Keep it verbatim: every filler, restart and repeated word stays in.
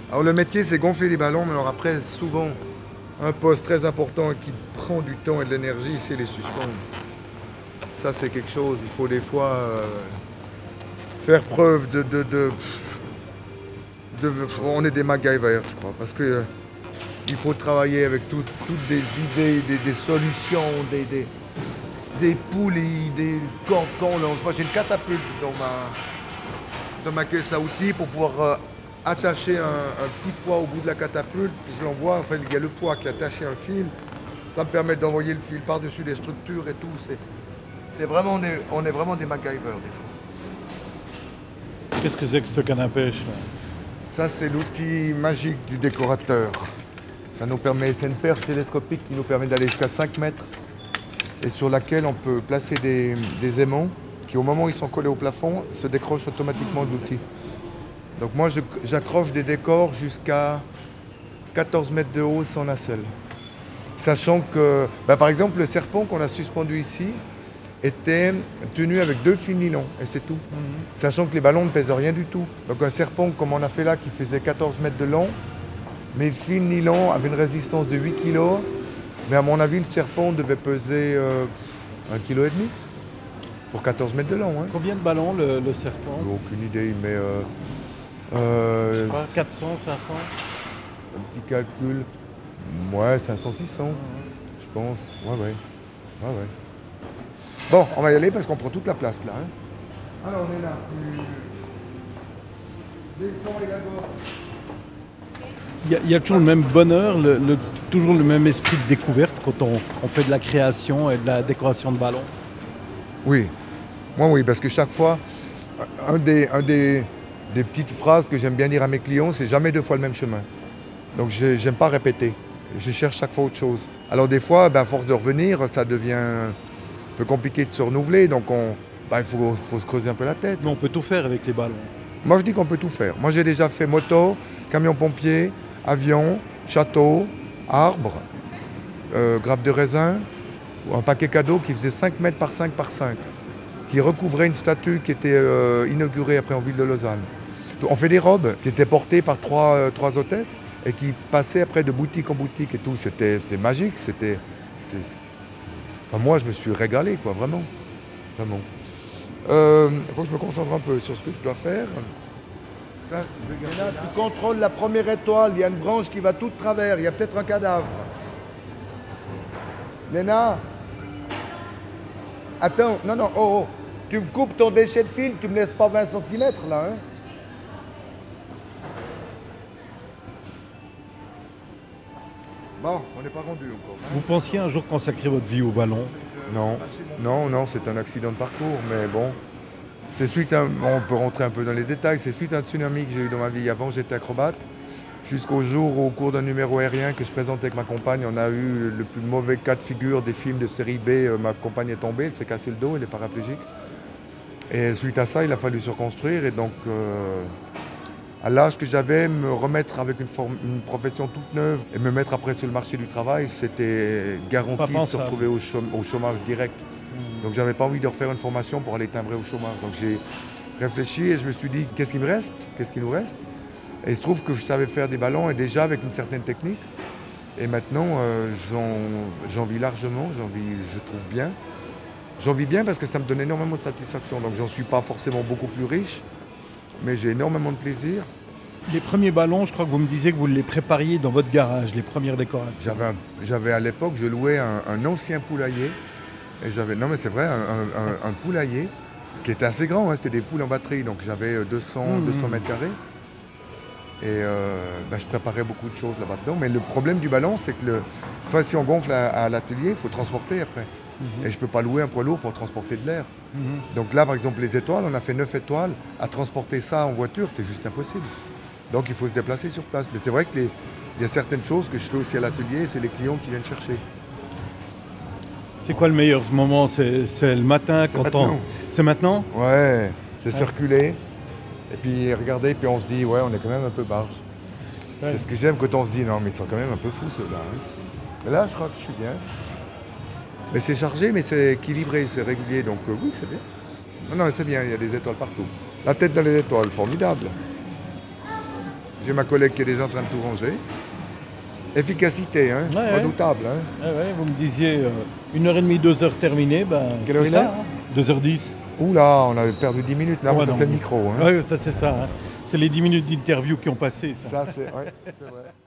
Alors le métier, c'est gonfler les ballons, mais alors après, souvent, un poste très important qui prend du temps et de l'énergie, c'est les suspendre. Ça, c'est quelque chose, il faut des fois euh, faire preuve de, de, de, de- On est des MacGyver, je crois, parce que euh, il faut travailler avec tout- toutes des idées, des, des solutions, des, des, des poulies, des cantons. Moi, j'ai une catapulte dans ma, dans ma caisse à outils pour pouvoir euh, attacher un, un petit poids au bout de la catapulte. Je l'envoie, enfin, il y a le poids qui est attaché à un fil. Ça me permet d'envoyer le fil par-dessus les structures et tout. C'est, c'est vraiment des, on est vraiment des MacGyver, des fois. Qu'est-ce que c'est que ce canne à pêche là? Ça, c'est l'outil magique du décorateur. Ça nous permet, c'est une perche télescopique qui nous permet d'aller jusqu'à cinq mètres et sur laquelle on peut placer des, des aimants qui, au moment où ils sont collés au plafond, se décrochent automatiquement de l'outil. Donc moi, je- j'accroche des décors jusqu'à quatorze mètres de haut sans nacelle. Sachant que, bah, par exemple, le serpent qu'on a suspendu ici était tenu avec deux fils nylon et c'est tout. Sachant que les ballons ne pèsent rien du tout. Donc un serpent comme on a fait là qui faisait quatorze mètres de long, mes fils nylon avaient une résistance de huit kilos, mais à mon avis le serpent devait peser euh, un kilo et demi pour quatorze mètres de long. Hein. Combien de ballons le, le serpent? Aucune idée, mais euh, euh, Pas quatre cents, cinq cents? un petit calcul, ouais, cinq cents, six cents, je pense. Ouais, ouais. Ouais, ouais. Bon, on va y aller parce qu'on prend toute la place là. Hein. Alors, on est là. Descends et d'abord. Il y, a- il y a toujours le même bonheur, le, le- toujours le même esprit de découverte quand on, on fait de la création et de la décoration de ballons. Oui, moi oui, parce que chaque fois, un des, un des, des petites phrases que j'aime bien dire à mes clients, c'est jamais deux fois le même chemin. Donc je n'aime pas répéter, je cherche chaque fois autre chose. Alors des fois, ben, à force de revenir, ça devient un peu compliqué de se renouveler, donc on, ben, il faut, faut se creuser un peu la tête. Mais on peut tout faire avec les ballons. Moi je dis qu'on peut tout faire. Moi j'ai déjà fait moto, camion-pompier, avion, château, arbre, euh, grappe de raisin, ou un paquet cadeau qui faisait cinq mètres par cinq par cinq, qui recouvrait une statue qui était euh, inaugurée après en ville de Lausanne. On fait des robes qui étaient portées par trois, euh, trois hôtesses et qui passaient après de boutique en boutique et tout. C'était, c'était magique, c'était, c'était- Enfin moi je me suis régalé quoi, vraiment. Vraiment. Euh, Il faut que je me concentre un peu sur ce que je dois faire. Ça, je vais garder là. Tu contrôles la première étoile, il y a une branche qui va tout de travers, il y a peut-être un cadavre. Néna, attends, non, non, oh, oh, tu me coupes ton déchet de fil, tu me laisses pas vingt centimètres là, hein. Bon, on n'est pas rendu encore. hein. Vous pensiez un jour consacrer votre vie au ballon? Non, non, non, c'est un accident de parcours, mais bon. C'est suite à, bon, on peut rentrer un peu dans les détails, c'est suite à un tsunami que j'ai eu dans ma vie. Avant, j'étais acrobate, jusqu'au jour où, au cours d'un numéro aérien que je présentais avec ma compagne, on a eu le plus mauvais cas de figure des films de série B. Euh, Ma compagne est tombée, elle s'est cassé le dos, elle est paraplégique. Et suite à ça, il a fallu se reconstruire. Et donc, euh, à l'âge que j'avais, me remettre avec une, forme- une profession toute neuve et me mettre après sur le marché du travail, c'était Pas garanti de se pensable. retrouver au, chôm- au chômage direct. Donc j'avais pas envie de refaire une formation pour aller timbrer au chômage. Donc j'ai réfléchi et je me suis dit, qu'est-ce qui me reste? Qu'est-ce qui nous reste? Et il se trouve que je savais faire des ballons et déjà avec une certaine technique. Et maintenant, euh, j'en, j'en vis largement, j'en vis, je trouve bien. J'en vis bien parce que ça me donne énormément de satisfaction. Donc j'en suis pas forcément beaucoup plus riche, mais j'ai énormément de plaisir. Les premiers ballons, je crois que vous me disiez que vous les prépariez dans votre garage, les premières décorations. J'avais, un- j'avais à l'époque, je louais un, un ancien poulailler. Et j'avais, non mais c'est vrai, un, un- un- un poulailler qui était assez grand, hein, c'était des poules en batterie, donc j'avais euh, deux cents, Mmh. deux cents mètres carrés. Et euh, ben, je préparais beaucoup de choses là-bas dedans. Mais le problème du ballon, c'est que le, enfin, si on gonfle à, à l'atelier, il faut transporter après. Mhm. Et je ne peux pas louer un poids lourd pour transporter de l'air. Mhm. Donc là, par exemple, les étoiles, on a fait neuf étoiles. À transporter ça en voiture, c'est juste impossible. Donc il faut se déplacer sur place. Mais c'est vrai qu'il y a certaines choses que je fais aussi à l'atelier, c'est les clients qui viennent chercher. C'est quoi le meilleur moment? C'est, c'est le matin C'est quand maintenant. on... C'est maintenant? Ouais, c'est circuler. Et puis regarder, puis on se dit, ouais, on est quand même un peu barge. Ouais. C'est ce que j'aime quand on se dit, non, mais ils sont quand même un peu fous ceux-là. hein. Mais là, je crois que je suis bien. Mais c'est chargé, mais c'est équilibré, c'est régulier, donc euh, oui, c'est bien. Non, non, mais c'est bien, il y a des étoiles partout. La tête dans les étoiles, formidable. J'ai ma collègue qui est déjà en train de tout ranger. Efficacité, hein, Ouais, redoutable. Hein. Ouais, ouais, vous me disiez euh, une heure et demie, deux heures terminées, ben, Quelle heure c'est il ça, est hein, deux heures dix. Oula, on avait perdu dix minutes là, Ouais, ça non, c'est le mais- micro. Hein. Ouais, ça c'est ça. Hein. C'est les dix minutes d'interview qui ont passé, ça. Ça c'est ouais, c'est vrai.